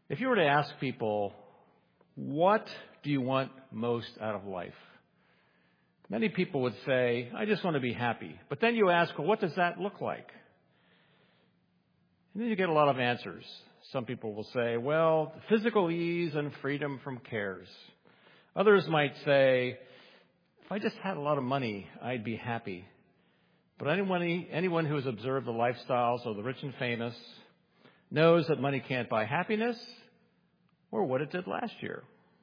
If you were to ask people, what do you want most out of life? Many people would say, I just want to be happy. But then you ask, well, what does that look like? And then you get a lot of answers. Some people will say, well, physical ease and freedom from cares. Others might say, if I just had a lot of money, I'd be happy. But anyone who has observed the lifestyles of the rich and famous knows that money can't buy happiness or what it did last year.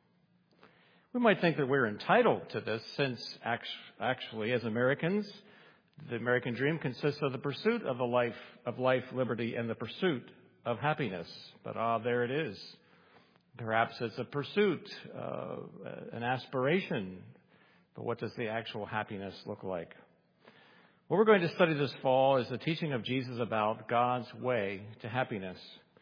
We might think that we're entitled to this since actually as Americans, the American dream consists of the pursuit of life, liberty, and the pursuit of happiness. But there it is. Perhaps it's a pursuit, an aspiration. But what does the actual happiness look like? What we're going to study this fall is the teaching of Jesus about God's way to happiness.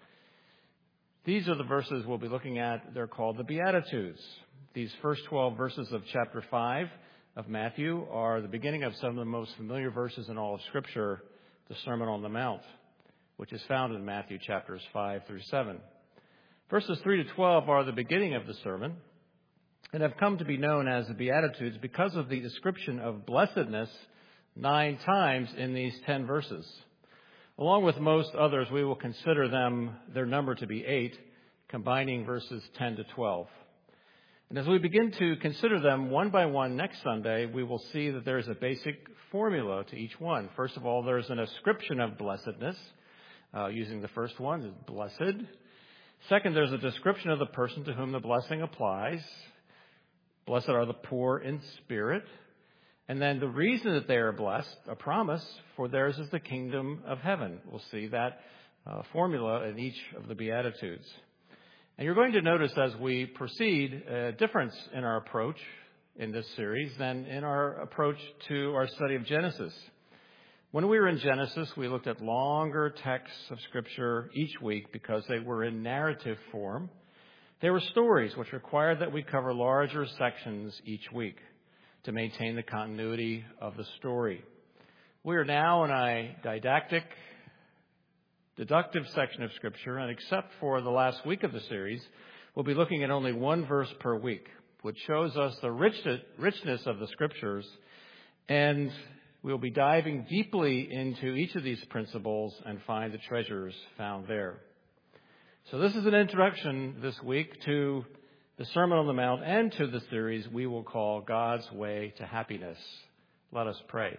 These are the verses we'll be looking at. They're called the Beatitudes. These first 12 verses of chapter 5 of Matthew are the beginning of some of the most familiar verses in all of Scripture, the Sermon on the Mount, which is found in Matthew chapters 5 through 7. Verses 3 to 12 are the beginning of the sermon and have come to be known as the Beatitudes because of the description of blessedness 9 times in these 10 verses. Along with most others, we will consider their number to be 8, combining verses 10 to 12. And as we begin to consider them one by one next Sunday, we will see that there is a basic formula to each one. First of all, there's an ascription of blessedness, using the first one, blessed. Second, there's a description of the person to whom the blessing applies. Blessed are the poor in spirit. And then the reason that they are blessed, a promise, for theirs is the kingdom of heaven. We'll see that formula in each of the Beatitudes. And you're going to notice as we proceed a difference in our approach in this series than in our approach to our study of Genesis. When we were in Genesis, we looked at longer texts of Scripture each week because they were in narrative form. They were stories which required that we cover larger sections each week to maintain the continuity of the story. We are now in a didactic, deductive section of Scripture, and except for the last week of the series, we'll be looking at only one verse per week, which shows us the richness of the Scriptures, and we'll be diving deeply into each of these principles and find the treasures found there. So this is an introduction this week to the Sermon on the Mount and to the series we will call God's Way to Happiness. Let us pray.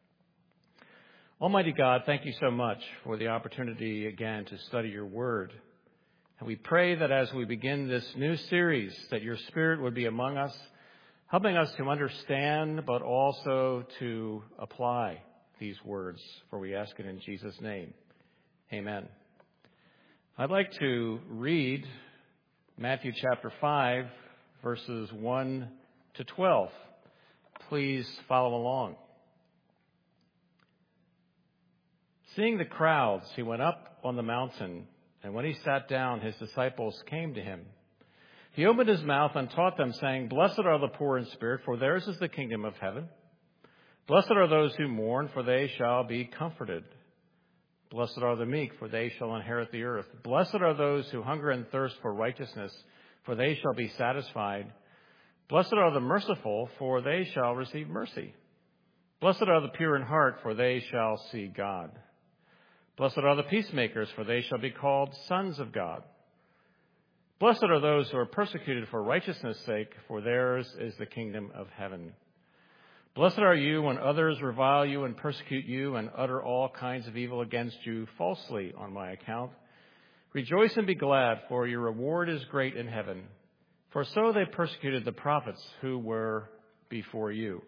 Almighty God, thank you so much for the opportunity again to study your word. And we pray that as we begin this new series, that your Spirit would be among us, helping us to understand, but also to apply these words. For we ask it in Jesus' name. Amen. I'd like to read Matthew chapter 5, verses 1 to 12. Please follow along. Seeing the crowds, he went up on the mountain, and when he sat down, his disciples came to him. He opened his mouth and taught them, saying, Blessed are the poor in spirit, for theirs is the kingdom of heaven. Blessed are those who mourn, for they shall be comforted. Blessed are the meek, for they shall inherit the earth. Blessed are those who hunger and thirst for righteousness, for they shall be satisfied. Blessed are the merciful, for they shall receive mercy. Blessed are the pure in heart, for they shall see God. Blessed are the peacemakers, for they shall be called sons of God. Blessed are those who are persecuted for righteousness' sake, for theirs is the kingdom of heaven. Blessed are you when others revile you and persecute you and utter all kinds of evil against you falsely on my account. Rejoice and be glad, for your reward is great in heaven. For so they persecuted the prophets who were before you.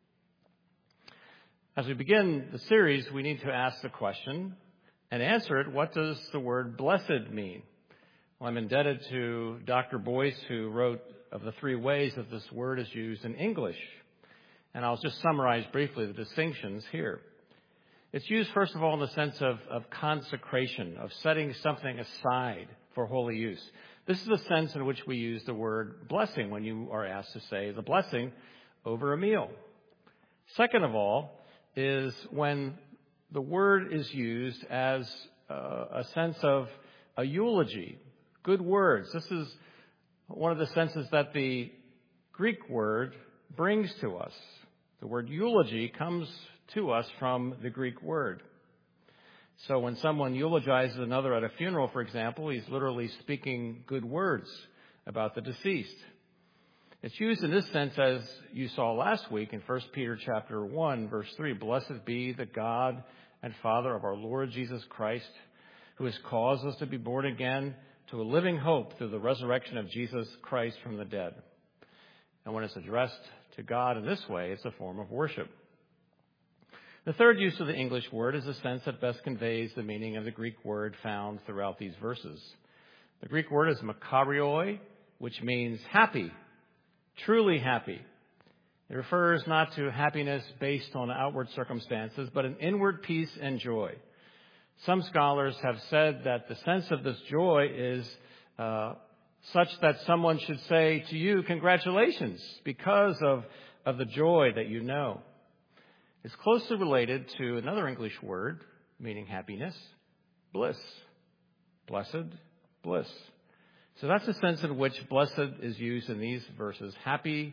As we begin the series, we need to ask the question and answer it, what does the word blessed mean? Well, I'm indebted to Dr. Boyce, who wrote of the 3 ways that this word is used in English. And I'll just summarize briefly the distinctions here. It's used, first of all, in the sense of consecration, of setting something aside for holy use. This is the sense in which we use the word blessing when you are asked to say the blessing over a meal. Second of all is when the word is used as a sense of a eulogy good words. This is one of the senses that the Greek word brings to us. The word eulogy comes to us from the Greek word. So when someone eulogizes another at a funeral, for example, he's literally speaking good words about the deceased. It's used in this sense, as you saw last week in 1 Peter chapter 1, verse 3. Blessed be the God and Father of our Lord Jesus Christ, who has caused us to be born again to a living hope through the resurrection of Jesus Christ from the dead. And when it's addressed to God in this way, it's a form of worship. The third use of the English word is a sense that best conveys the meaning of the Greek word found throughout these verses. The Greek word is makarioi, which means happy, truly happy. It refers not to happiness based on outward circumstances, but an inward peace and joy. Some scholars have said that the sense of this joy is such that someone should say to you, congratulations, because of the joy that you know. It's closely related to another English word meaning happiness, bliss. Blessed, bliss. So that's the sense in which blessed is used in these verses. Happy,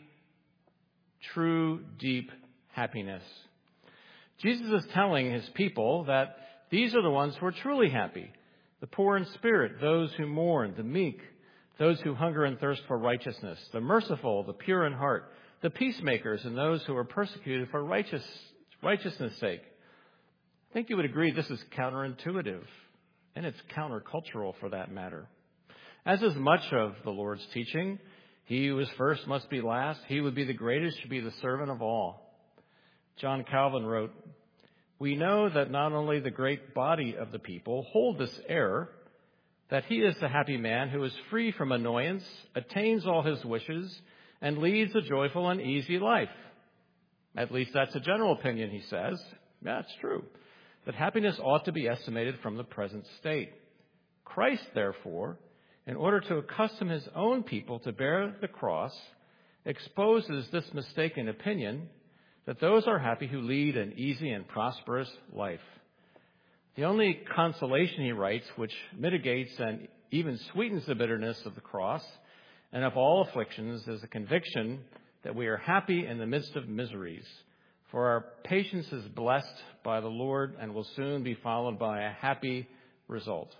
true, deep happiness. Jesus is telling his people that these are the ones who are truly happy. The poor in spirit, those who mourn, the meek, those who hunger and thirst for righteousness, the merciful, the pure in heart, the peacemakers, and those who are persecuted for righteousness' sake. I think you would agree this is counterintuitive, and it's countercultural for that matter. As is much of the Lord's teaching, he who is first must be last. He who would be the greatest should be the servant of all. John Calvin wrote, "We know that not only the great body of the people hold this error, that he is the happy man who is free from annoyance, attains all his wishes, and leads a joyful and easy life. At least that's a general opinion," he says. Yeah, it's true. That happiness ought to be estimated from the present state. Christ, therefore, in order to accustom his own people to bear the cross, exposes this mistaken opinion that those are happy who lead an easy and prosperous life. The only consolation, he writes, which mitigates and even sweetens the bitterness of the cross and of all afflictions is the conviction that we are happy in the midst of miseries, for our patience is blessed by the Lord and will soon be followed by a happy result.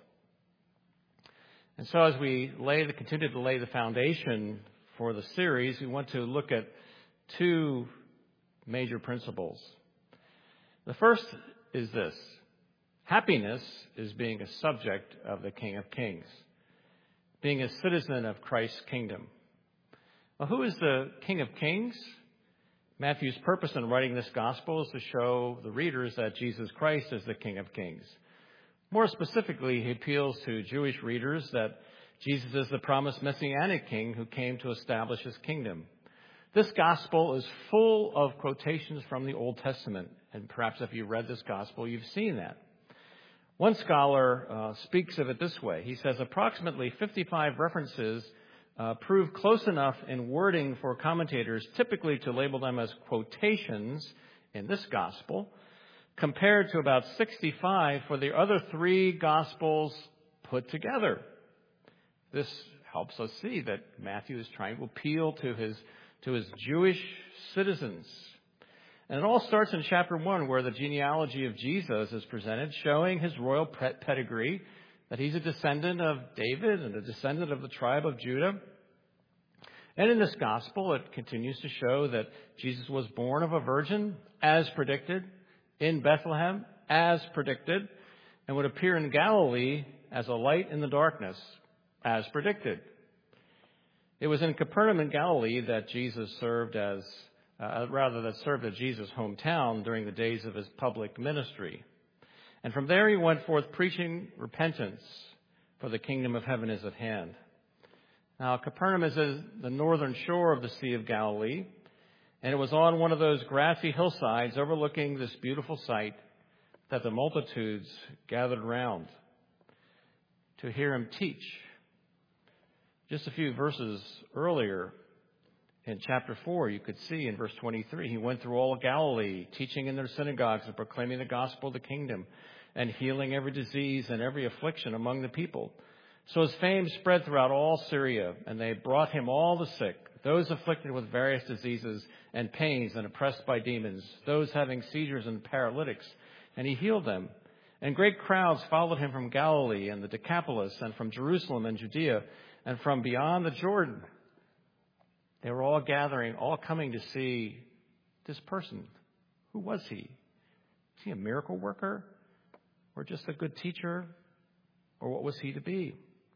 And so as we continue to lay the foundation for the series, we want to look at two major principles. The first is this: happiness is being a subject of the King of Kings, being a citizen of Christ's kingdom. Well, who is the King of Kings? Matthew's purpose in writing this gospel is to show the readers that Jesus Christ is the King of Kings. More specifically, he appeals to Jewish readers that Jesus is the promised Messianic King who came to establish his kingdom. This gospel is full of quotations from the Old Testament, and perhaps if you read this gospel, you've seen that. One scholar speaks of it this way. He says approximately 55 references prove close enough in wording for commentators typically to label them as quotations in this gospel, compared to about 65 for the other three gospels put together. This helps us see that Matthew is trying to appeal to his Jewish citizens. And it all starts in chapter 1, where the genealogy of Jesus is presented, showing his royal pedigree, that he's a descendant of David and a descendant of the tribe of Judah. And in this gospel, it continues to show that Jesus was born of a virgin, as predicted, in Bethlehem, as predicted, and would appear in Galilee as a light in the darkness, as predicted. It was in Capernaum in Galilee that Jesus served as Jesus' hometown during the days of his public ministry. And from there he went forth preaching repentance, for the kingdom of heaven is at hand. Now, Capernaum is the northern shore of the Sea of Galilee, and it was on one of those grassy hillsides overlooking this beautiful sight that the multitudes gathered around to hear him teach. Just a few verses earlier, in chapter 4, you could see in verse 23, he went through all of Galilee, teaching in their synagogues and proclaiming the gospel of the kingdom and healing every disease and every affliction among the people. So his fame spread throughout all Syria, and they brought him all the sick, those afflicted with various diseases and pains and oppressed by demons, those having seizures and paralytics, and he healed them. And great crowds followed him from Galilee and the Decapolis and from Jerusalem and Judea and from beyond the Jordan. They were all gathering, all coming to see this person. Who was he? Was he a miracle worker? Or just a good teacher? Or what was he to be?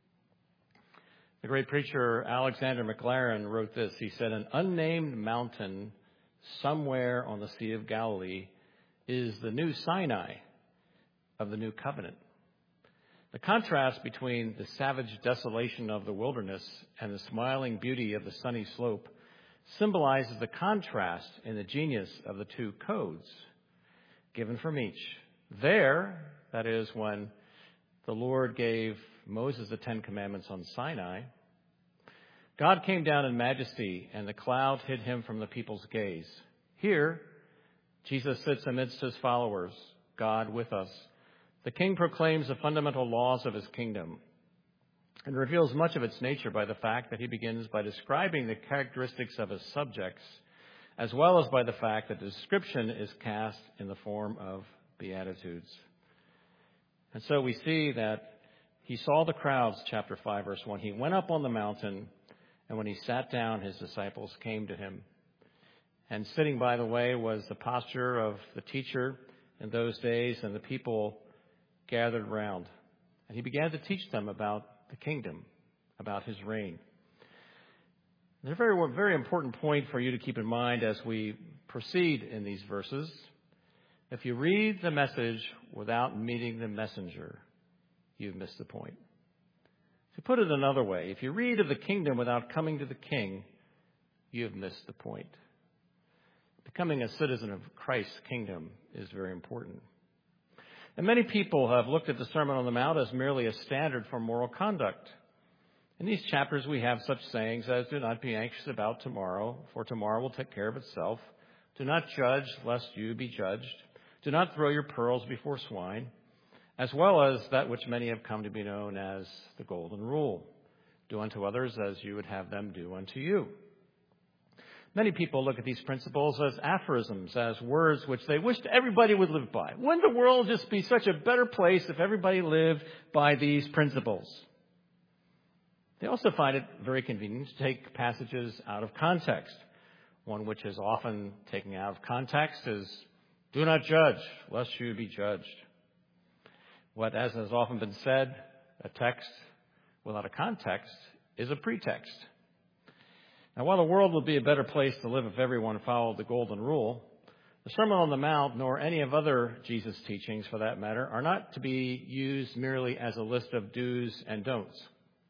The great preacher Alexander McLaren wrote this. He said, "An unnamed mountain somewhere on the Sea of Galilee is the new Sinai of the new covenant." The contrast between the savage desolation of the wilderness and the smiling beauty of the sunny slope symbolizes the contrast in the genius of the two codes given from each. There, that is, when the Lord gave Moses the Ten Commandments on Sinai, God came down in majesty, and the cloud hid him from the people's gaze. Here, Jesus sits amidst his followers, God with us. The King proclaims the fundamental laws of his kingdom and reveals much of its nature by the fact that he begins by describing the characteristics of his subjects, as well as by the fact that the description is cast in the form of Beatitudes. And so we see that he saw the crowds, chapter 5, verse 1. He went up on the mountain, and when he sat down, his disciples came to him. And sitting by the way was the posture of the teacher in those days, and the people gathered round. And he began to teach them about the kingdom, about his reign. There's a very, very important point for you to keep in mind as we proceed in these verses. If you read the message without meeting the messenger, you've missed the point. To put it another way, if you read of the kingdom without coming to the king, you've missed the point. Becoming a citizen of Christ's kingdom is very important. And many people have looked at the Sermon on the Mount as merely a standard for moral conduct. In these chapters, we have such sayings as, "Do not be anxious about tomorrow, for tomorrow will take care of itself. Do not judge, lest you be judged. Do not throw your pearls before swine," as well as that which many have come to be known as the Golden Rule. Do unto others as you would have them do unto you. Many people look at these principles as aphorisms, as words which they wished everybody would live by. Wouldn't the world just be such a better place if everybody lived by these principles? They also find it very convenient to take passages out of context. One which is often taken out of context is, "Do not judge, lest you be judged." What, as has often been said, a text without a context is a pretext. Now, while the world would be a better place to live if everyone followed the Golden Rule, the Sermon on the Mount, nor any of other Jesus' teachings for that matter, are not to be used merely as a list of do's and don'ts.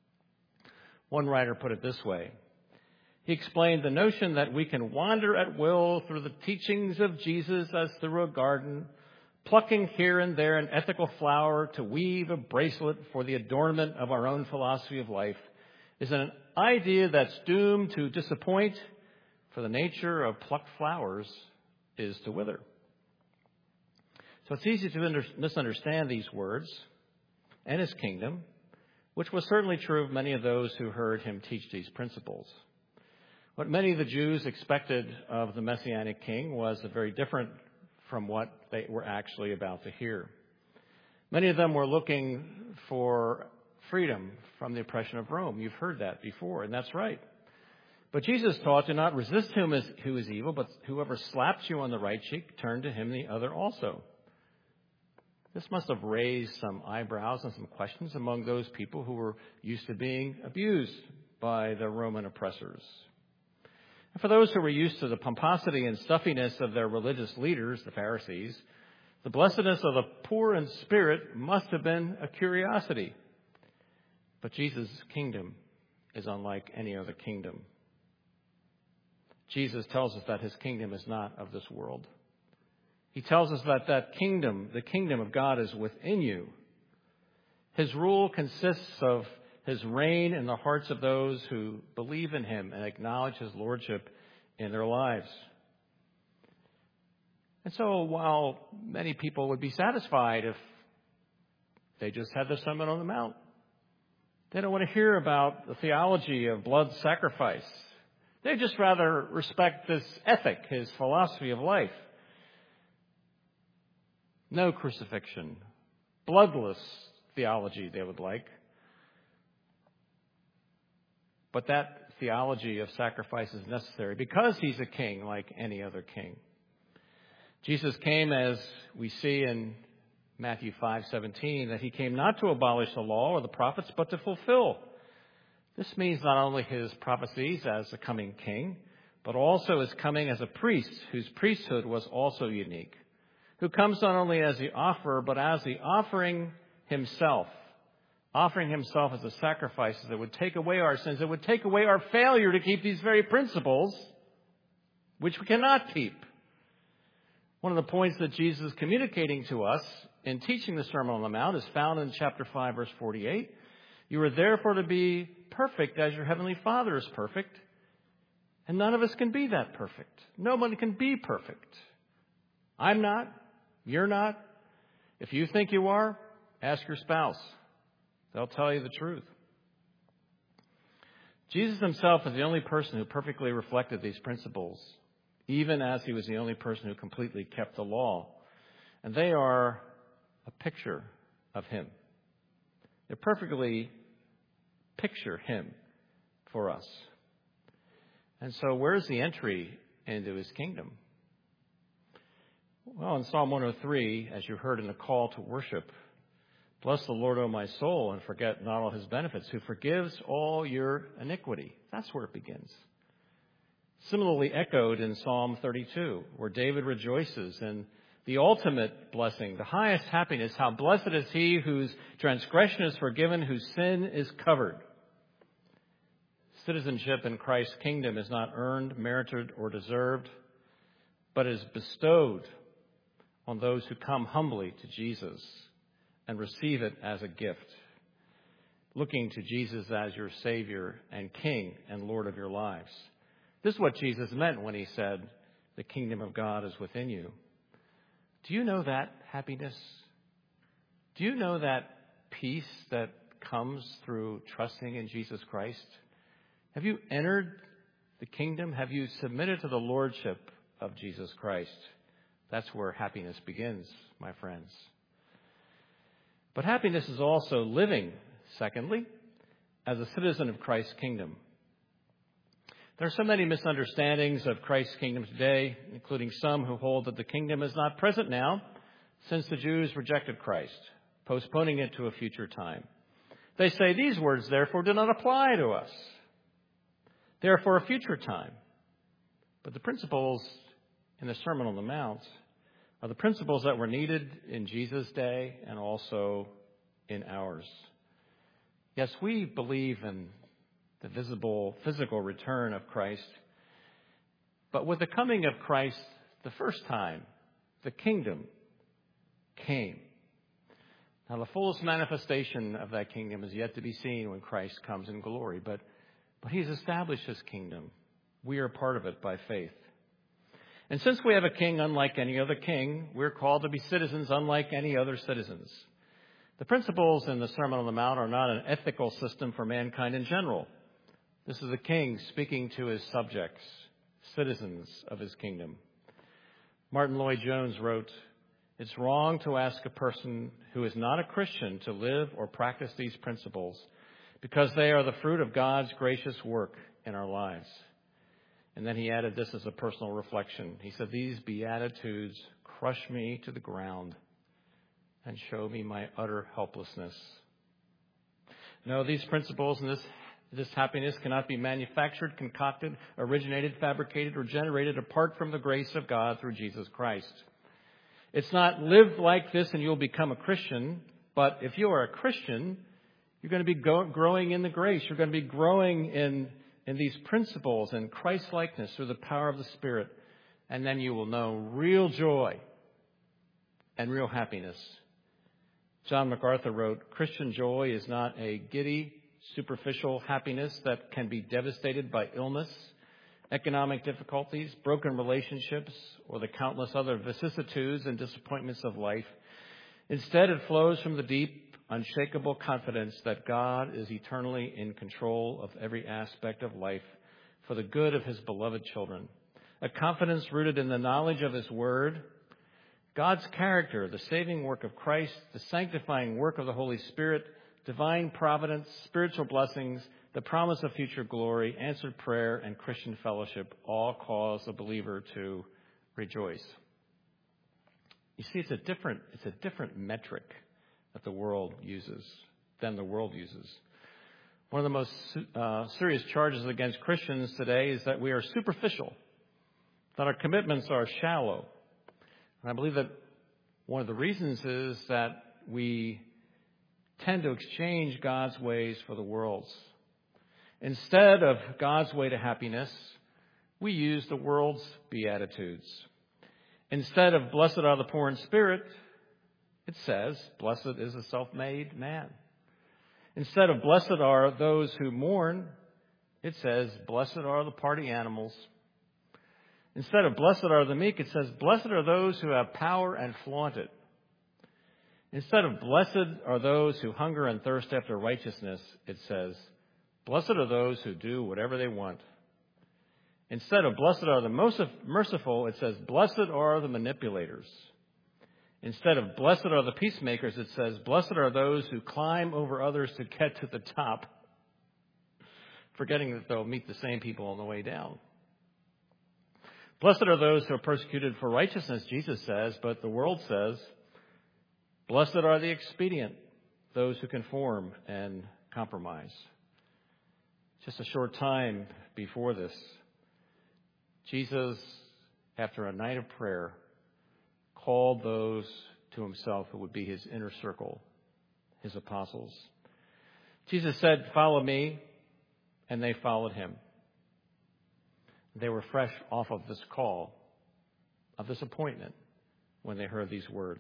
One writer put it this way. He explained the notion that we can wander at will through the teachings of Jesus as through a garden, plucking here and there an ethical flower to weave a bracelet for the adornment of our own philosophy of life, is an idea that's doomed to disappoint, for the nature of plucked flowers is to wither. So it's easy to misunderstand these words and his kingdom, which was certainly true of many of those who heard him teach these principles. What many of the Jews expected of the Messianic king was very different from what they were actually about to hear. Many of them were looking for freedom from the oppression of Rome. You've heard that before, and that's right. But Jesus taught, "Do not resist him who is evil, but whoever slaps you on the right cheek, turn to him the other also." This must have raised some eyebrows and some questions among those people who were used to being abused by the Roman oppressors. And for those who were used to the pomposity and stuffiness of their religious leaders, the Pharisees, the blessedness of the poor in spirit must have been a curiosity. But Jesus' kingdom is unlike any other kingdom. Jesus tells us that his kingdom is not of this world. He tells us that that kingdom, the kingdom of God, is within you. His rule consists of his reign in the hearts of those who believe in him and acknowledge his lordship in their lives. And so while many people would be satisfied if they just had the Sermon on the Mount, They don't want to hear about the theology of blood sacrifice. They just rather respect this ethic, his philosophy of life. No crucifixion. Bloodless theology they would like. But that theology of sacrifice is necessary because he's a king like any other king. Jesus came, as we see in Matthew 5:17, that he came not to abolish the law or the prophets, but to fulfill. This means not only his prophecies as a coming king, but also his coming as a priest, whose priesthood was also unique, who comes not only as the offerer, but as the offering himself as a sacrifice that would take away our sins, that would take away our failure to keep these very principles, which we cannot keep. One of the points that Jesus is communicating to us in teaching the Sermon on the Mount is found in chapter 5, verse 48. You are therefore to be perfect as your heavenly Father is perfect. And none of us can be that perfect. Nobody can be perfect. I'm not. You're not. If you think you are, ask your spouse. They'll tell you the truth. Jesus himself is the only person who perfectly reflected these principles, even as he was the only person who completely kept the law. And they are a picture of him. They perfectly picture him for us. And so where's the entry into his kingdom? Well, in Psalm 103, as you heard in the call to worship, bless the Lord, O my soul, and forget not all his benefits, who forgives all your iniquity. That's where it begins. Similarly echoed in Psalm 32, where David rejoices in the ultimate blessing, the highest happiness. How blessed is he whose transgression is forgiven, whose sin is covered. Citizenship in Christ's kingdom is not earned, merited, or deserved, but is bestowed on those who come humbly to Jesus and receive it as a gift, looking to Jesus as your Savior and King and Lord of your lives. This is what Jesus meant when he said, the kingdom of God is within you. Do you know that happiness? Do you know that peace that comes through trusting in Jesus Christ? Have you entered the kingdom? Have you submitted to the lordship of Jesus Christ? That's where happiness begins, my friends. But happiness is also living, secondly, as a citizen of Christ's kingdom. There are so many misunderstandings of Christ's kingdom today, including some who hold that the kingdom is not present now, since the Jews rejected Christ, postponing it to a future time. They say these words, therefore, do not apply to us. They are for a future time. But the principles in the Sermon on the Mount are the principles that were needed in Jesus' day and also in ours. Yes, we believe in the visible, physical return of Christ. But with the coming of Christ, the first time, the kingdom came. Now, the fullest manifestation of that kingdom is yet to be seen when Christ comes in glory. But he's established his kingdom. We are part of it by faith. And since we have a king unlike any other king, we're called to be citizens unlike any other citizens. The principles in the Sermon on the Mount are not an ethical system for mankind in general. This is a king speaking to his subjects, citizens of his kingdom. Martin Lloyd-Jones wrote, "It's wrong to ask a person who is not a Christian to live or practice these principles because they are the fruit of God's gracious work in our lives." And then he added this as a personal reflection. He said, "These Beatitudes crush me to the ground and show me my utter helplessness." No, these principles and this happiness cannot be manufactured, concocted, originated, fabricated, or generated apart from the grace of God through Jesus Christ. It's not live like this and you'll become a Christian, but if you are a Christian, you're going to be growing in the grace. You're going to be growing in these principles and Christ-likeness through the power of the Spirit. And then you will know real joy and real happiness. John MacArthur wrote, "Christian joy is not a giddy, superficial happiness that can be devastated by illness, economic difficulties, broken relationships, or the countless other vicissitudes and disappointments of life. Instead, it flows from the deep, unshakable confidence that God is eternally in control of every aspect of life for the good of his beloved children. A confidence rooted in the knowledge of his word, God's character, the saving work of Christ, the sanctifying work of the Holy Spirit, divine providence, spiritual blessings, the promise of future glory, answered prayer, and Christian fellowship all cause a believer to rejoice. You see, it's a different metric that the world uses. One of the most serious charges against Christians today is that we are superficial, that our commitments are shallow. And I believe that one of the reasons is that we tend to exchange God's ways for the world's. Instead of God's way to happiness, we use the world's beatitudes. Instead of blessed are the poor in spirit, it says, blessed is the self-made man. Instead of blessed are those who mourn, it says, blessed are the party animals. Instead of blessed are the meek, it says, blessed are those who have power and flaunt it. Instead of blessed are those who hunger and thirst after righteousness, it says, blessed are those who do whatever they want. Instead of blessed are the merciful, it says, blessed are the manipulators. Instead of blessed are the peacemakers, it says, blessed are those who climb over others to get to the top, forgetting that they'll meet the same people on the way down. Blessed are those who are persecuted for righteousness, Jesus says, but the world says, blessed are the expedient, those who conform and compromise. Just a short time before this, Jesus, after a night of prayer, called those to himself who would be his inner circle, his apostles. Jesus said, follow me, and they followed him. They were fresh off of this call, of this appointment, when they heard these words.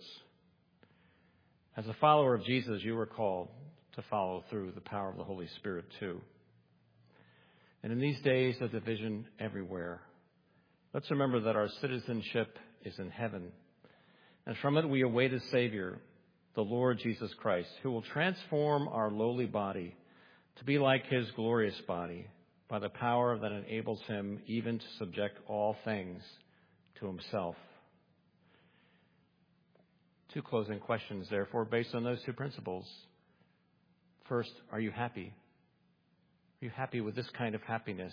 As a follower of Jesus, you were called to follow through the power of the Holy Spirit too. And in these days of division everywhere, let's remember that our citizenship is in heaven. And from it we await a Savior, the Lord Jesus Christ, who will transform our lowly body to be like his glorious body by the power that enables him even to subject all things to himself. Two closing questions, therefore, based on those two principles. First, are you happy? Are you happy with this kind of happiness?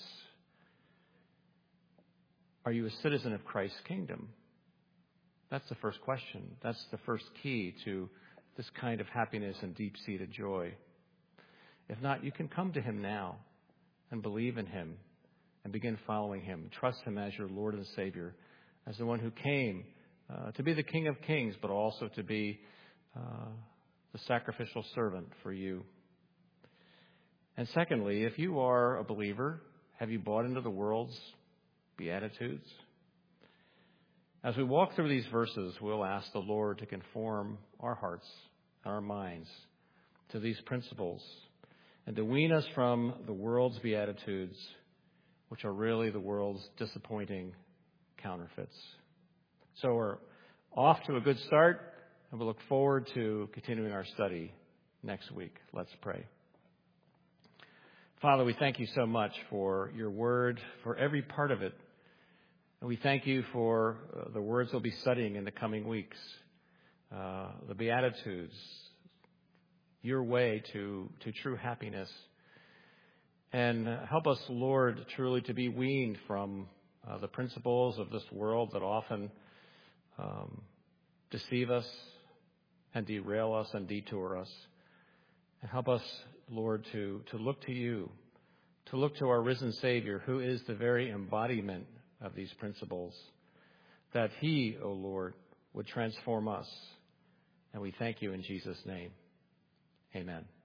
Are you a citizen of Christ's kingdom? That's the first question. That's the first key to this kind of happiness and deep-seated joy. If not, you can come to him now and believe in him and begin following him. Trust him as your Lord and Savior, as the one who came to be the King of Kings, but also to be the sacrificial servant for you. And secondly, if you are a believer, have you bought into the world's beatitudes? As we walk through these verses, we'll ask the Lord to conform our hearts, our minds, to these principles, and to wean us from the world's beatitudes, which are really the world's disappointing counterfeits. So we're off to a good start, and we look forward to continuing our study next week. Let's pray. Father, we thank you so much for your word, for every part of it. And we thank you for the words we'll be studying in the coming weeks, the Beatitudes, your way to true happiness. And help us, Lord, truly to be weaned from the principles of this world that often deceive us and derail us and detour us. And help us, Lord, to look to you, to look to our risen Savior, who is the very embodiment of these principles, that he, O Lord, would transform us. And we thank you in Jesus' name. Amen.